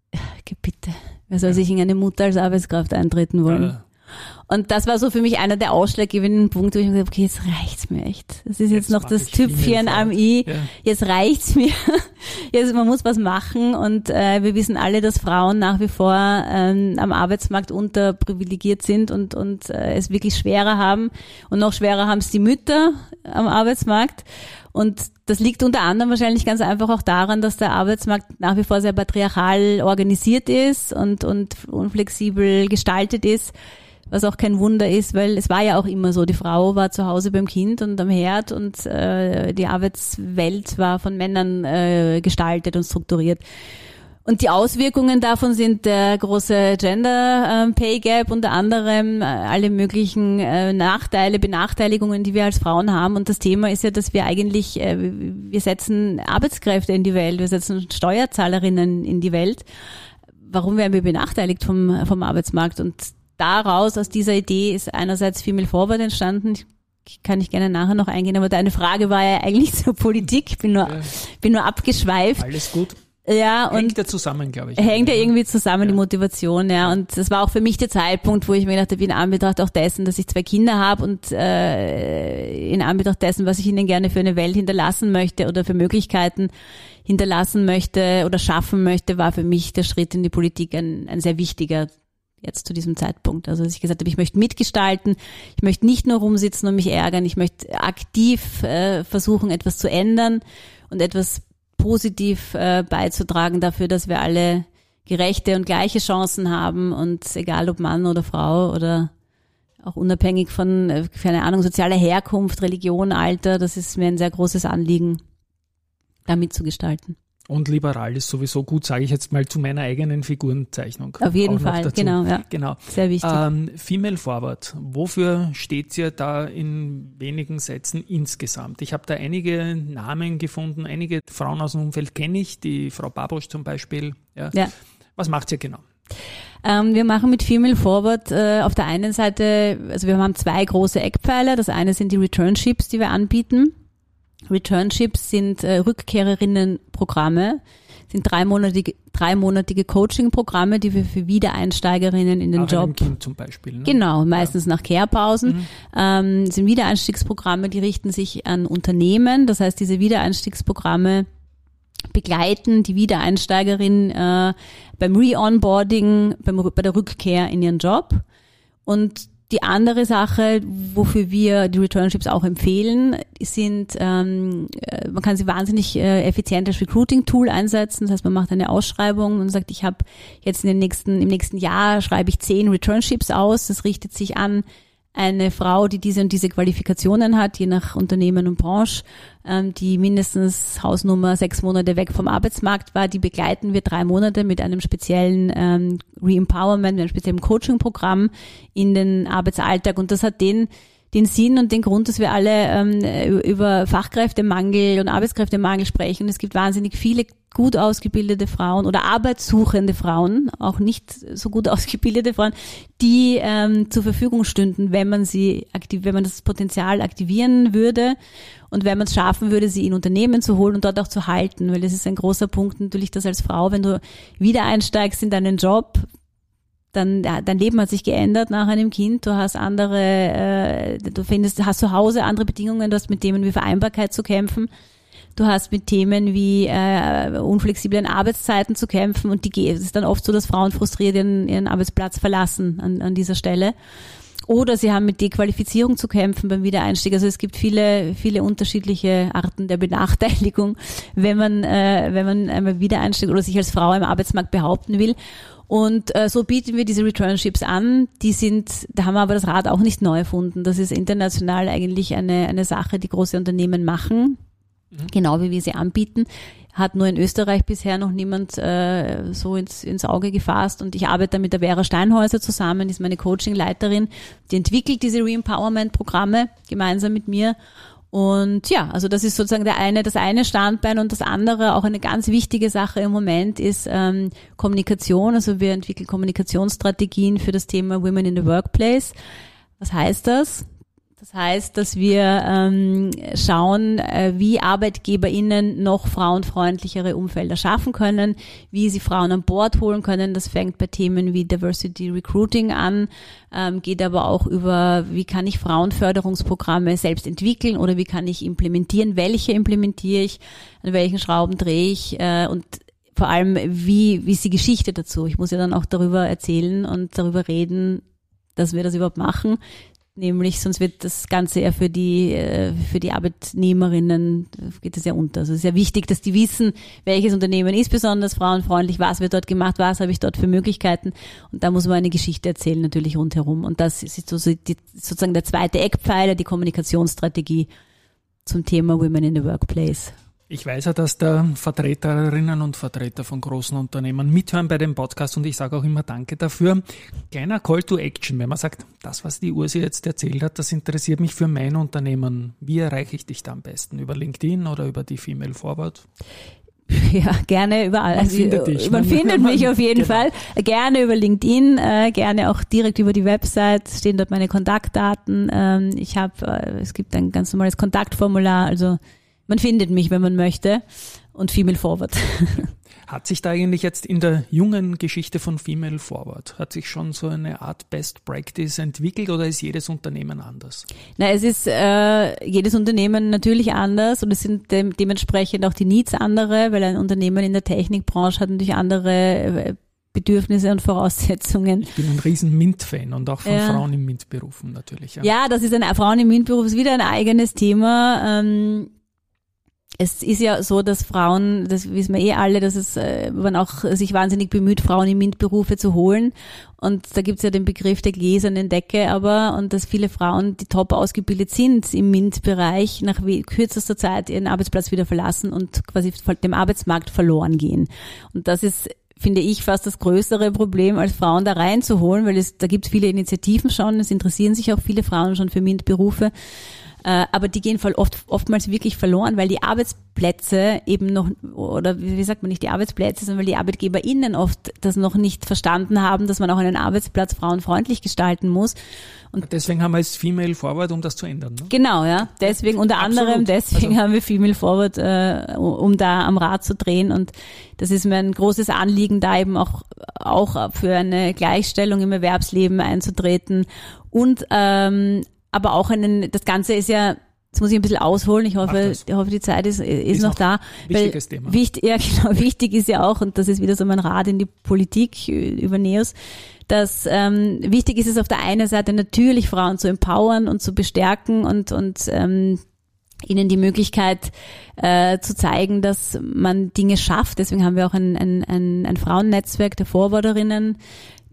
bitte, wer soll sich in eine Mutter als Arbeitskraft eintreten wollen? Ja. Und das war so für mich einer der ausschlaggebenden Punkte, wo ich mir gesagt habe, okay, jetzt reicht's mir echt. Das ist jetzt, jetzt noch das Tüpfchen am I. Ja. Jetzt reicht's mir. Jetzt, man muss was machen und äh, wir wissen alle, dass Frauen nach wie vor ähm, am Arbeitsmarkt unterprivilegiert sind und und äh, es wirklich schwerer haben. Und noch schwerer haben es die Mütter am Arbeitsmarkt. Und das liegt unter anderem wahrscheinlich ganz einfach auch daran, dass der Arbeitsmarkt nach wie vor sehr patriarchal organisiert ist und und unflexibel gestaltet ist. Was auch kein Wunder ist, weil es war ja auch immer so, die Frau war zu Hause beim Kind und am Herd und äh, die Arbeitswelt war von Männern äh, gestaltet und strukturiert. Und die Auswirkungen davon sind der große Gender äh, Pay Gap, unter anderem äh, alle möglichen äh, Nachteile, Benachteiligungen, die wir als Frauen haben. Und das Thema ist ja, dass wir eigentlich, äh, wir setzen Arbeitskräfte in die Welt, wir setzen Steuerzahlerinnen in die Welt. Warum werden wir benachteiligt vom, vom Arbeitsmarkt? Und daraus, aus dieser Idee, ist einerseits Female Forward entstanden. Ich, kann ich gerne nachher noch eingehen, aber deine Frage war ja eigentlich zur Politik. Ich bin nur, ja. bin nur abgeschweift. Alles gut. Ja, und hängt ja zusammen, glaube ich. Hängt ja irgendwie zusammen, ja. Die Motivation, ja. Und das war auch für mich der Zeitpunkt, wo ich mir gedacht habe, in Anbetracht auch dessen, dass ich zwei Kinder habe und äh, in Anbetracht dessen, was ich ihnen gerne für eine Welt hinterlassen möchte oder für Möglichkeiten hinterlassen möchte oder schaffen möchte, war für mich der Schritt in die Politik ein, ein sehr wichtiger jetzt zu diesem Zeitpunkt. Also dass ich gesagt habe, ich möchte mitgestalten, ich möchte nicht nur rumsitzen und mich ärgern, ich möchte aktiv äh, versuchen, etwas zu ändern und etwas positiv äh, beizutragen dafür, dass wir alle gerechte und gleiche Chancen haben und egal ob Mann oder Frau oder auch unabhängig von, äh, keine Ahnung, sozialer Herkunft, Religion, Alter, das ist mir ein sehr großes Anliegen, da mitzugestalten. Und liberal ist sowieso gut, sage ich jetzt mal zu meiner eigenen Figurenzeichnung. Auf jeden Fall, genau, ja. Genau. Sehr wichtig. Ähm, Female Forward, wofür steht ihr da in wenigen Sätzen insgesamt? Ich habe da einige Namen gefunden, einige Frauen aus dem Umfeld kenne ich, die Frau Babosch zum Beispiel. Ja. Ja. Was macht ihr genau? Ähm, wir machen mit Female Forward äh, auf der einen Seite, also wir haben zwei große Eckpfeiler. Das eine sind die Returnships, die wir anbieten. Returnships sind äh, Rückkehrerinnenprogramme, sind dreimonatige, dreimonatige Coaching-Programme, die wir für Wiedereinsteigerinnen in den Nach Job. Einem Kind zum Beispiel. Ne? Genau, meistens ja. nach Kehrpausen. Mhm. Ähm, sind Wiedereinstiegsprogramme, die richten sich an Unternehmen. Das heißt, diese Wiedereinstiegsprogramme begleiten die Wiedereinsteigerin äh, beim Re-Onboarding, beim, bei der Rückkehr in ihren Job. Und die andere Sache, wofür wir die Returnships auch empfehlen, sind, ähm, man kann sie wahnsinnig äh, effizient als Recruiting-Tool einsetzen. Das heißt, man macht eine Ausschreibung und sagt, ich habe jetzt in den nächsten, im nächsten Jahr schreibe ich zehn Returnships aus. Das richtet sich an eine Frau, die diese und diese Qualifikationen hat, je nach Unternehmen und Branche, ähm, die mindestens Hausnummer sechs Monate weg vom Arbeitsmarkt war, die begleiten wir drei Monate mit einem speziellen ähm, Re-Empowerment, mit einem speziellen Coaching-Programm in den Arbeitsalltag. Und das hat den den Sinn und den Grund, dass wir alle ähm, über Fachkräftemangel und Arbeitskräftemangel sprechen. Es gibt wahnsinnig viele gut ausgebildete Frauen oder arbeitssuchende Frauen, auch nicht so gut ausgebildete Frauen, die ähm, zur Verfügung stünden, wenn man sie aktiv, wenn man das Potenzial aktivieren würde und wenn man es schaffen würde, sie in Unternehmen zu holen und dort auch zu halten, weil das ist ein großer Punkt natürlich, dass als Frau, wenn du wieder einsteigst in deinen Job, dann ja, dein Leben hat sich geändert nach einem Kind, du hast andere, äh, du findest, hast zu Hause andere Bedingungen, du hast mit Themen wie Vereinbarkeit zu kämpfen. Du hast mit Themen wie äh, unflexiblen Arbeitszeiten zu kämpfen und die es ist dann oft so, dass Frauen frustriert ihren, ihren Arbeitsplatz verlassen an, an dieser Stelle. Oder sie haben mit Dequalifizierung zu kämpfen beim Wiedereinstieg. Also es gibt viele, viele unterschiedliche Arten der Benachteiligung, wenn man, äh, wenn man einmal Wiedereinstieg oder sich als Frau im Arbeitsmarkt behaupten will. Und äh, so bieten wir diese Returnships an. Die sind, da haben wir aber das Rad auch nicht neu erfunden. Das ist international eigentlich eine, eine Sache, die große Unternehmen machen. Genau wie wir sie anbieten, hat nur in Österreich bisher noch niemand äh, so ins, ins Auge gefasst und ich arbeite mit der Vera Steinhäuser zusammen, die ist meine Coaching-Leiterin, die entwickelt diese Re-Empowerment-Programme gemeinsam mit mir und ja, also das ist sozusagen der eine, das eine Standbein und das andere, auch eine ganz wichtige Sache im Moment ist ähm, Kommunikation, also wir entwickeln Kommunikationsstrategien für das Thema Women in the Workplace. Was heißt das? Das heißt, dass wir ähm, schauen, äh, wie ArbeitgeberInnen noch frauenfreundlichere Umfelder schaffen können, wie sie Frauen an Bord holen können. Das fängt bei Themen wie Diversity Recruiting an, ähm, geht aber auch über, wie kann ich Frauenförderungsprogramme selbst entwickeln oder wie kann ich implementieren, welche implementiere ich, an welchen Schrauben drehe ich äh, und vor allem, wie, wie ist die Geschichte dazu. Ich muss ja dann auch darüber erzählen und darüber reden, dass wir das überhaupt machen. Nämlich, sonst wird das Ganze eher für die, für die Arbeitnehmerinnen, geht es ja unter. Also es ist ja wichtig, dass die wissen, welches Unternehmen ist besonders frauenfreundlich, was wird dort gemacht, was habe ich dort für Möglichkeiten. Und da muss man eine Geschichte erzählen, natürlich rundherum. Und das ist so die, sozusagen der zweite Eckpfeiler, die Kommunikationsstrategie zum Thema Women in the Workplace. Ich weiß ja, dass da Vertreterinnen und Vertreter von großen Unternehmen mithören bei dem Podcast und ich sage auch immer Danke dafür. Kleiner Call to Action, wenn man sagt, das, was die Ursi jetzt erzählt hat, das interessiert mich für mein Unternehmen. Wie erreiche ich dich da am besten? Über LinkedIn oder über die Female Forward? Ja, gerne überall. Man also, findet dich. Man, man findet man, mich auf jeden genau. Fall. Gerne über LinkedIn, äh, gerne auch direkt über die Website, stehen dort meine Kontaktdaten. Ähm, ich habe, äh, es gibt ein ganz normales Kontaktformular, also man findet mich, wenn man möchte, und Female Forward. Hat sich da eigentlich jetzt in der jungen Geschichte von Female Forward, hat sich schon so eine Art Best Practice entwickelt oder ist jedes Unternehmen anders? Na, es ist äh, jedes Unternehmen natürlich anders und es sind de- dementsprechend auch die Needs andere, weil ein Unternehmen in der Technikbranche hat natürlich andere äh, Bedürfnisse und Voraussetzungen. Ich bin ein riesen MINT-Fan und auch von ja. Frauen in MINT-Berufen natürlich. Ja. ja, das ist ein Frauen im MINT-Beruf, ist wieder ein eigenes Thema. Ähm, Es ist ja so, dass Frauen, das wissen wir eh alle, dass es äh, man auch sich wahnsinnig bemüht, Frauen in MINT-Berufe zu holen. Und da gibt's ja den Begriff der gläsernen Decke, aber und dass viele Frauen, die top ausgebildet sind im MINT-Bereich, nach kürzester Zeit ihren Arbeitsplatz wieder verlassen und quasi dem Arbeitsmarkt verloren gehen. Und das ist, finde ich, fast das größere Problem, als Frauen da reinzuholen, weil es da gibt's viele Initiativen schon, es interessieren sich auch viele Frauen schon für MINT-Berufe. Aber die gehen voll oft, oftmals wirklich verloren, weil die Arbeitsplätze eben noch, oder wie sagt man nicht die Arbeitsplätze, sondern weil die ArbeitgeberInnen oft das noch nicht verstanden haben, dass man auch einen Arbeitsplatz frauenfreundlich gestalten muss. Und deswegen haben wir jetzt Female Forward, um das zu ändern. Ne? Genau, ja. Deswegen, unter Absolut. anderem deswegen also. haben wir Female Forward, äh, um da am Rad zu drehen. Und das ist mir ein großes Anliegen, da eben auch, auch für eine Gleichstellung im Erwerbsleben einzutreten. Und, ähm, aber auch einen, das Ganze ist ja, jetzt muss ich ein bisschen ausholen, ich hoffe, ich hoffe die Zeit ist, ist, ist noch, noch da. Wichtiges Thema. Wichtig, ja genau, wichtig ist ja auch, und das ist wieder so mein Rat in die Politik über NEOS, dass ähm, wichtig ist es auf der einen Seite natürlich Frauen zu empowern und zu bestärken und, und ähm, ihnen die Möglichkeit äh, zu zeigen, dass man Dinge schafft. Deswegen haben wir auch ein, ein, ein, ein Frauennetzwerk der Forwarderinnen,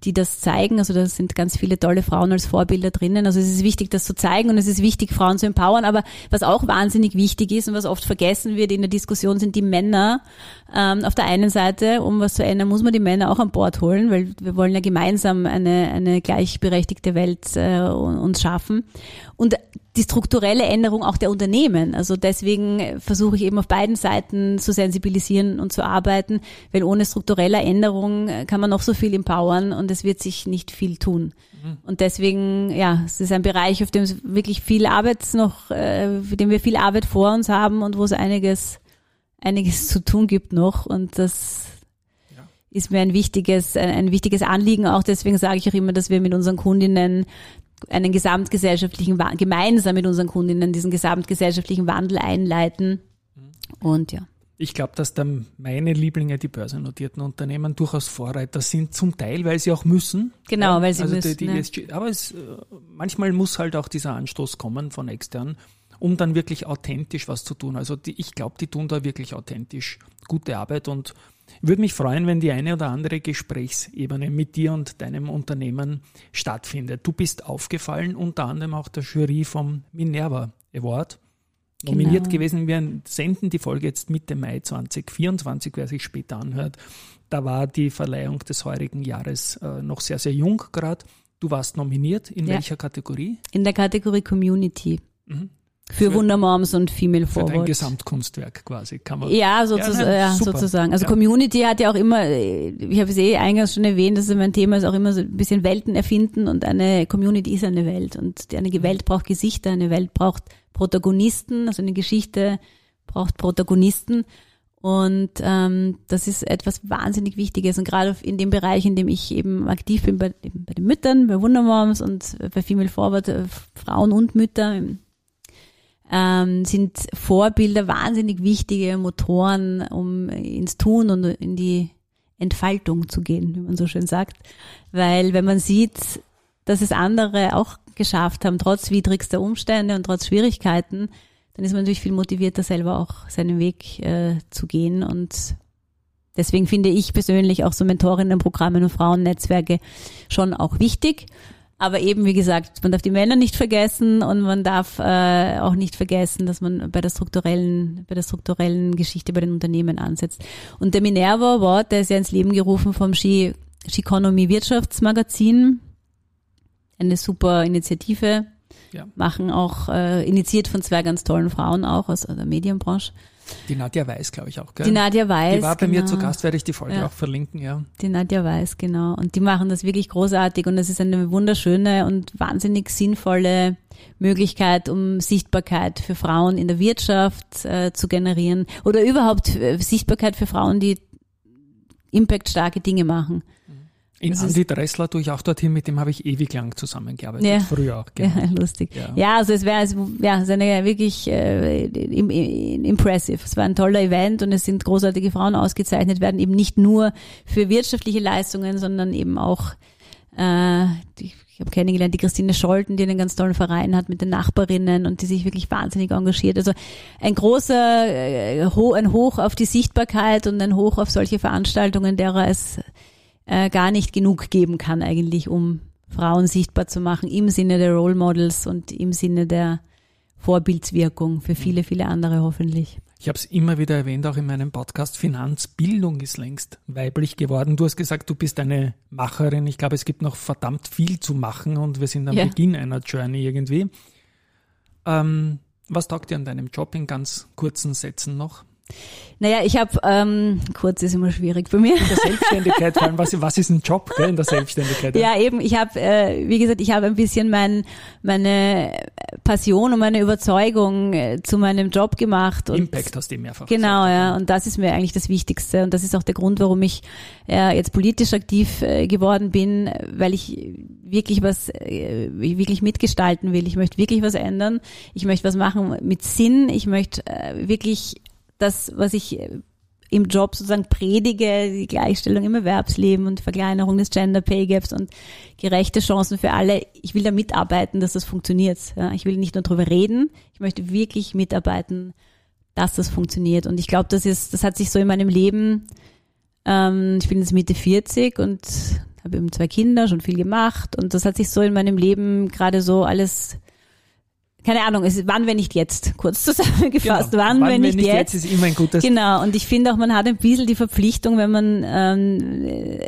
die das zeigen. Also da sind ganz viele tolle Frauen als Vorbilder drinnen. Also es ist wichtig, das zu zeigen und es ist wichtig, Frauen zu empowern. Aber was auch wahnsinnig wichtig ist und was oft vergessen wird in der Diskussion, sind die Männer. Ähm, auf der einen Seite, um was zu ändern, muss man die Männer auch an Bord holen, weil wir wollen ja gemeinsam eine, eine gleichberechtigte Welt äh, uns schaffen. Und die strukturelle Änderung auch der Unternehmen. Also deswegen versuche ich eben auf beiden Seiten zu sensibilisieren und zu arbeiten, weil ohne strukturelle Änderung kann man noch so viel empowern und es wird sich nicht viel tun. Mhm. Und deswegen, ja, es ist ein Bereich, auf dem es wirklich viel Arbeit noch, äh, für den wir viel Arbeit vor uns haben und wo es einiges, einiges zu tun gibt noch und das ja. ist mir ein wichtiges, ein, ein wichtiges Anliegen auch. Deswegen sage ich auch immer, dass wir mit unseren Kundinnen einen gesamtgesellschaftlichen, gemeinsam mit unseren Kundinnen diesen gesamtgesellschaftlichen Wandel einleiten. Und ja. Ich glaube, dass dann meine Lieblinge, die börsennotierten Unternehmen, durchaus Vorreiter sind, zum Teil, weil sie auch müssen. Genau, weil sie also müssen. Die, die ja. E S G, aber es, manchmal muss halt auch dieser Anstoß kommen von extern, um dann wirklich authentisch was zu tun. Also die, ich glaube, die tun da wirklich authentisch gute Arbeit und würde mich freuen, wenn die eine oder andere Gesprächsebene mit dir und deinem Unternehmen stattfindet. Du bist aufgefallen, unter anderem auch der Jury vom Minerva Award. Nominiert Genau. gewesen. Wir senden die Folge jetzt Mitte Mai zwanzig vierundzwanzig, wer sich später anhört. Da war die Verleihung des heurigen Jahres äh, noch sehr, sehr jung gerade. Du warst nominiert. In ja. welcher Kategorie? In der Kategorie Community. Mhm. Für, für Wundermoms und Female für Forward. Für dein Gesamtkunstwerk quasi, kann man. Ja, sozusagen. Ja, ja, sozusagen. Also ja. Community hat ja auch immer, ich habe es eh eingangs schon erwähnt, dass mein Thema ist auch immer so ein bisschen Welten erfinden und eine Community ist eine Welt und eine Welt braucht Gesichter, eine Welt braucht Protagonisten, also eine Geschichte braucht Protagonisten und ähm, das ist etwas wahnsinnig Wichtiges und gerade in dem Bereich, in dem ich eben aktiv bin, bei, bei den Müttern, bei Wundermoms und bei Female Forward, äh, Frauen und Mütter, ähm, sind Vorbilder wahnsinnig wichtige Motoren, um ins Tun und in die Entfaltung zu gehen, wie man so schön sagt. Weil wenn man sieht, dass es andere auch geschafft haben, trotz widrigster Umstände und trotz Schwierigkeiten, dann ist man natürlich viel motivierter, selber auch seinen Weg äh, zu gehen. Und deswegen finde ich persönlich auch so Mentorinnenprogramme und Frauennetzwerke schon auch wichtig. Aber eben, wie gesagt, man darf die Männer nicht vergessen und man darf äh, auch nicht vergessen, dass man bei der strukturellen, bei der strukturellen Geschichte bei den Unternehmen ansetzt. Und der Minerva Award, der ist ja ins Leben gerufen vom She, Sheconomy Wirtschaftsmagazin. Eine super Initiative. Ja. Machen auch, äh, initiiert von zwei ganz tollen Frauen auch aus der Medienbranche. Die Nadja Weiß, glaube ich auch, gell? Die Nadja Weiß, Die war bei genau. mir zu Gast, werde ich die Folge ja. auch verlinken, ja. Die Nadja Weiß, genau. Und die machen das wirklich großartig und das ist eine wunderschöne und wahnsinnig sinnvolle Möglichkeit, um Sichtbarkeit für Frauen in der Wirtschaft äh, zu generieren oder überhaupt äh, Sichtbarkeit für Frauen, die impactstarke Dinge machen. In Andi Dressler tue ich auch dorthin, mit dem habe ich ewig lang zusammengearbeitet, ja. früher auch. Genau. Ja, lustig. Ja. ja, also es wäre also, ja, es ist eine wirklich äh, im, im, impressive. Es war ein toller Event und es sind großartige Frauen ausgezeichnet werden, eben nicht nur für wirtschaftliche Leistungen, sondern eben auch, äh, die, ich habe kennengelernt, die Christine Scholten, die einen ganz tollen Verein hat mit den Nachbarinnen und die sich wirklich wahnsinnig engagiert. Also ein großer, äh, ho, ein Hoch auf die Sichtbarkeit und ein Hoch auf solche Veranstaltungen, derer es Äh, gar nicht genug geben kann eigentlich, um Frauen sichtbar zu machen im Sinne der Role Models und im Sinne der Vorbildswirkung für viele, viele andere hoffentlich. Ich habe es immer wieder erwähnt, auch in meinem Podcast, Finanzbildung ist längst weiblich geworden. Du hast gesagt, du bist eine Macherin. Ich glaube, es gibt noch verdammt viel zu machen und wir sind am ja. Beginn einer Journey irgendwie. Ähm, was taugt dir an deinem Job in ganz kurzen Sätzen noch? Naja, ich habe, ähm, kurz ist immer schwierig bei mir. In der Selbstständigkeit, vor allem, was, was ist ein Job, gell, in der Selbstständigkeit? Ja, eben, ich habe, äh, wie gesagt, ich habe ein bisschen mein, meine Passion und meine Überzeugung äh, zu meinem Job gemacht. Und Impact hast du mehrfach Genau, gesagt. ja, und das ist mir eigentlich das Wichtigste und das ist auch der Grund, warum ich äh, jetzt politisch aktiv äh, geworden bin, weil ich wirklich was, äh, wirklich mitgestalten will. Ich möchte wirklich was ändern. Ich möchte was machen mit Sinn. Ich möchte äh, wirklich das, was ich im Job sozusagen predige, die Gleichstellung im Erwerbsleben und Verkleinerung des Gender Pay Gaps und gerechte Chancen für alle. Ich will da mitarbeiten, dass das funktioniert. Ja, ich will nicht nur drüber reden, ich möchte wirklich mitarbeiten, dass das funktioniert. Und ich glaube, das ist, das hat sich so in meinem Leben, ähm, ich bin jetzt Mitte vierzig und habe eben zwei Kinder, schon viel gemacht und das hat sich so in meinem Leben gerade so alles, keine Ahnung, es wann wenn nicht jetzt, kurz zusammengefasst, genau. wann, wann wenn nicht, nicht jetzt. jetzt ist immer ein gutes. Genau, und ich finde auch, man hat ein bisschen die Verpflichtung, wenn man ähm,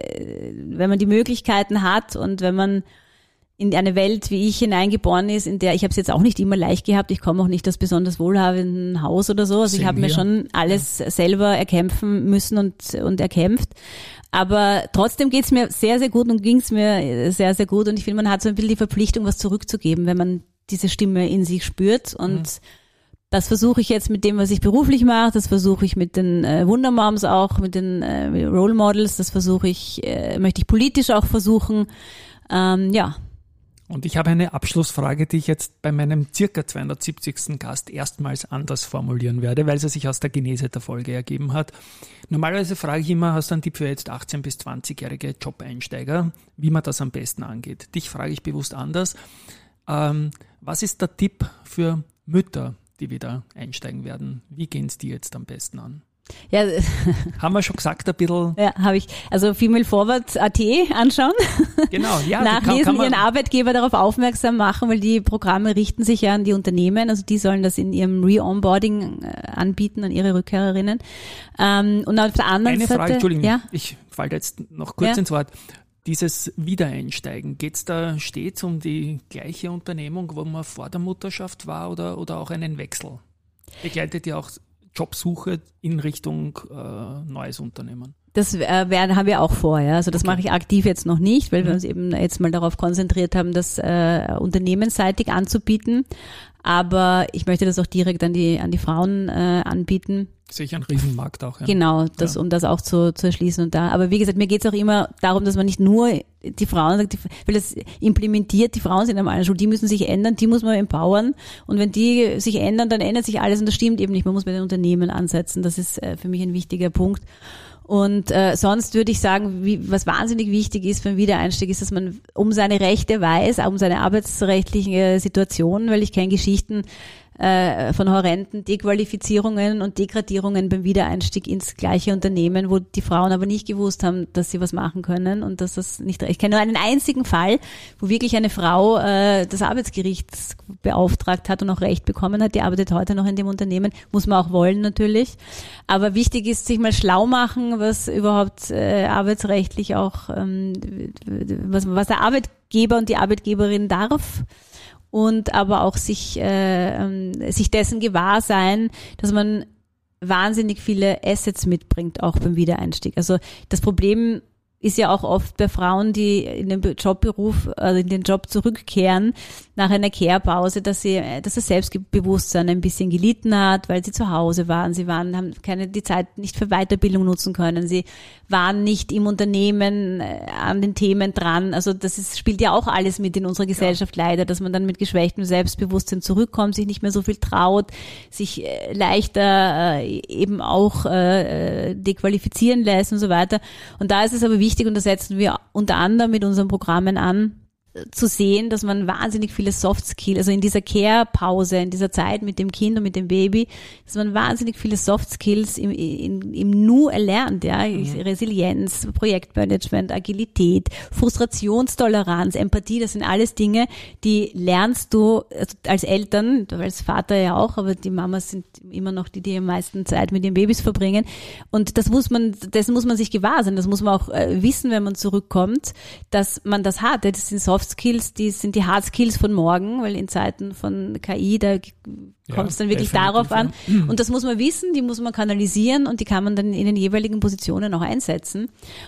wenn man die Möglichkeiten hat und wenn man in eine Welt, wie ich hineingeboren ist, in der, ich habe es jetzt auch nicht immer leicht gehabt, ich komme auch nicht aus besonders wohlhabenden Haus oder so, also ich habe mir schon alles ja. selber erkämpfen müssen und und erkämpft, aber trotzdem geht's mir sehr, sehr gut und ging's mir sehr, sehr gut und ich finde, man hat so ein bisschen die Verpflichtung, was zurückzugeben, wenn man diese Stimme in sich spürt und mhm. das versuche ich jetzt mit dem, was ich beruflich mache, das versuche ich mit den äh, Wundermoms auch, mit den äh, Role Models, das versuche ich, äh, möchte ich politisch auch versuchen, ähm, ja. Und ich habe eine Abschlussfrage, die ich jetzt bei meinem circa zweihundertsiebzigsten Gast erstmals anders formulieren werde, weil sie sich aus der Genese der Folge ergeben hat. Normalerweise frage ich immer, hast du einen Tipp für jetzt achtzehn- bis zwanzigjährige Job-Einsteiger, wie man das am besten angeht? Dich frage ich bewusst anders. Ähm, was ist der Tipp für Mütter, die wieder einsteigen werden? Wie gehen es die jetzt am besten an? Ja, haben wir schon gesagt, ein bisschen. Ja, habe ich. Also female forward punkt a t anschauen. Genau, ja. Nachlesen, kann, kann man, ihren Arbeitgeber darauf aufmerksam machen, weil die Programme richten sich ja an die Unternehmen. Also die sollen das in ihrem Re-Onboarding anbieten an ihre Rückkehrerinnen. Ähm, und auf der anderen eine Seite. Frage, Entschuldigung, ja? ich falle jetzt noch kurz ja. ins Wort. Dieses Wiedereinsteigen, geht's da stets um die gleiche Unternehmung, wo man vor der Mutterschaft war oder, oder auch einen Wechsel? Begleitet ja auch Jobsuche in Richtung äh, neues Unternehmen? Das äh, werden, haben wir auch vor, ja. Also das okay. mache ich aktiv jetzt noch nicht, weil mhm. wir uns eben jetzt mal darauf konzentriert haben, das äh, unternehmensseitig anzubieten. Aber ich möchte das auch direkt an die an die Frauen äh, anbieten. Sicher ein Riesenmarkt auch, ja. Genau, das, ja. um das auch zu, zu erschließen und da. Aber wie gesagt, mir geht es auch immer darum, dass man nicht nur die Frauen sagt, weil das implementiert, die Frauen sind am Anschluss, die müssen sich ändern, die muss man empowern. Und wenn die sich ändern, dann ändert sich alles und das stimmt eben nicht. Man muss bei den Unternehmen ansetzen. Das ist äh, für mich ein wichtiger Punkt. Und äh, sonst würde ich sagen, wie, was wahnsinnig wichtig ist beim Wiedereinstieg, ist, dass man um seine Rechte weiß, auch um seine arbeitsrechtliche Situation, weil ich kenne Geschichten äh, von horrenden Dequalifizierungen und Degradierungen beim Wiedereinstieg ins gleiche Unternehmen, wo die Frauen aber nicht gewusst haben, dass sie was machen können und dass das nicht. Ich kenne nur einen einzigen Fall, wo wirklich eine Frau äh, das Arbeitsgericht beauftragt hat und auch Recht bekommen hat. Die arbeitet heute noch in dem Unternehmen, muss man auch wollen natürlich. Aber wichtig ist, sich mal schlau machen, was überhaupt äh, arbeitsrechtlich auch, ähm, was, was der Arbeitgeber und die Arbeitgeberin darf. Und aber auch sich, äh, sich dessen gewahr sein, dass man wahnsinnig viele Assets mitbringt, auch beim Wiedereinstieg. Also das Problem ist ja auch oft bei Frauen, die in den Jobberuf, also in den Job zurückkehren, nach einer Kehrpause, dass sie, dass das Selbstbewusstsein ein bisschen gelitten hat, weil sie zu Hause waren. Sie waren, haben keine, die Zeit nicht für Weiterbildung nutzen können. Sie waren nicht im Unternehmen an den Themen dran. Also das ist, spielt ja auch alles mit in unserer Gesellschaft ja. leider, dass man dann mit geschwächtem Selbstbewusstsein zurückkommt, sich nicht mehr so viel traut, sich leichter äh, eben auch äh, dequalifizieren lässt und so weiter. Und da ist es aber wichtig, und das setzen wir unter anderem mit unseren Programmen an, zu sehen, dass man wahnsinnig viele Soft Skills, also in dieser Care-Pause, in dieser Zeit mit dem Kind und mit dem Baby, dass man wahnsinnig viele Soft Skills im, im, im Nu erlernt, ja, mhm. Resilienz, Projektmanagement, Agilität, Frustrationstoleranz, Empathie, das sind alles Dinge, die lernst du als Eltern, als Vater ja auch, aber die Mamas sind immer noch die, die am meisten Zeit mit den Babys verbringen, und das muss man, dessen muss man sich gewahr sein, das muss man auch äh, wissen, wenn man zurückkommt, dass man das hat, das sind Soft Skills, die sind die Hard Skills von morgen, weil in Zeiten von K I, da kommt es ja, dann wirklich darauf an. Ja. Und das muss man wissen, die muss man kanalisieren und die kann man dann in den jeweiligen Positionen auch einsetzen.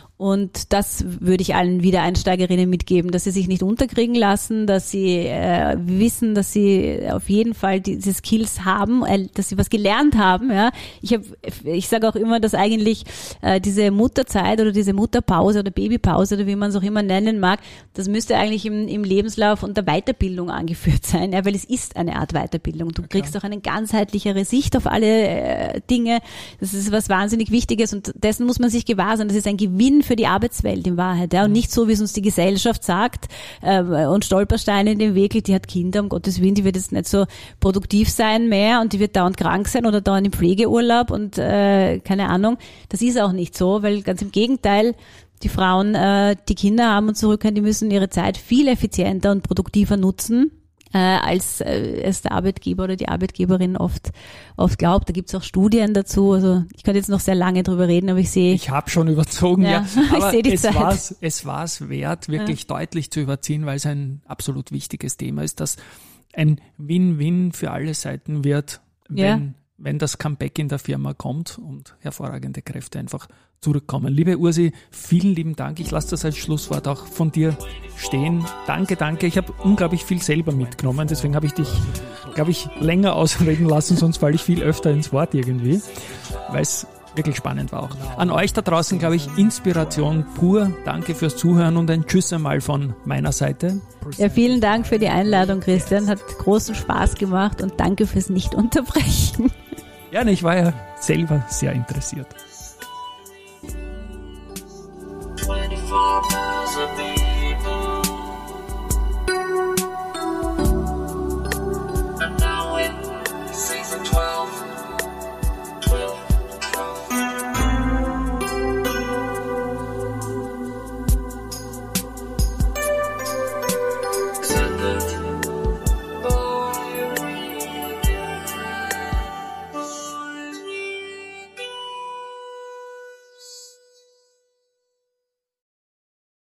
Und das würde ich allen Wiedereinsteigerinnen mitgeben, dass sie sich nicht unterkriegen lassen, dass sie äh, wissen, dass sie auf jeden Fall diese Skills haben, äh, dass sie was gelernt haben. Ja, ich habe, ich sage auch immer, dass eigentlich äh, diese Mutterzeit oder diese Mutterpause oder Babypause oder wie man es auch immer nennen mag, das müsste eigentlich im, im Lebenslauf unter Weiterbildung angeführt sein, ja, weil es ist eine Art Weiterbildung. Du kriegst auch eine ganzheitlichere Sicht auf alle äh, Dinge. Das ist was wahnsinnig Wichtiges und dessen muss man sich gewahr sein. Das ist ein Gewinn für die Arbeitswelt in Wahrheit, ja, und nicht so, wie es uns die Gesellschaft sagt äh, und Stolpersteine in den Weg liegt, die hat Kinder, um Gottes Willen, die wird jetzt nicht so produktiv sein mehr und die wird dauernd krank sein oder dauernd im Pflegeurlaub und äh, keine Ahnung. Das ist auch nicht so, weil ganz im Gegenteil, Die Frauen, äh, die Kinder haben und zurückkehren, die müssen ihre Zeit viel effizienter und produktiver nutzen, äh, als äh, es der Arbeitgeber oder die Arbeitgeberin oft oft glaubt. Da gibt's auch Studien dazu. Also ich könnte jetzt noch sehr lange drüber reden, aber ich sehe... Ich habe schon überzogen, ja. ja. Aber ich es war es war's wert, wirklich ja. deutlich zu überziehen, weil es ein absolut wichtiges Thema ist, das ein Win-Win für alle Seiten wird, wenn, ja. wenn das Comeback in der Firma kommt und hervorragende Kräfte einfach zurückkommen. Liebe Ursi, vielen lieben Dank. Ich lasse das als Schlusswort auch von dir stehen. Danke, danke. Ich habe unglaublich viel selber mitgenommen, deswegen habe ich dich, glaube ich, länger ausreden lassen, sonst falle ich viel öfter ins Wort irgendwie, weil es wirklich spannend war auch. An euch da draußen, glaube ich, Inspiration pur. Danke fürs Zuhören und ein Tschüss einmal von meiner Seite. Ja, vielen Dank für die Einladung, Christian. Hat großen Spaß gemacht und danke fürs Nicht-Unterbrechen. Ja, ich war ja selber sehr interessiert. twenty-four Börse People.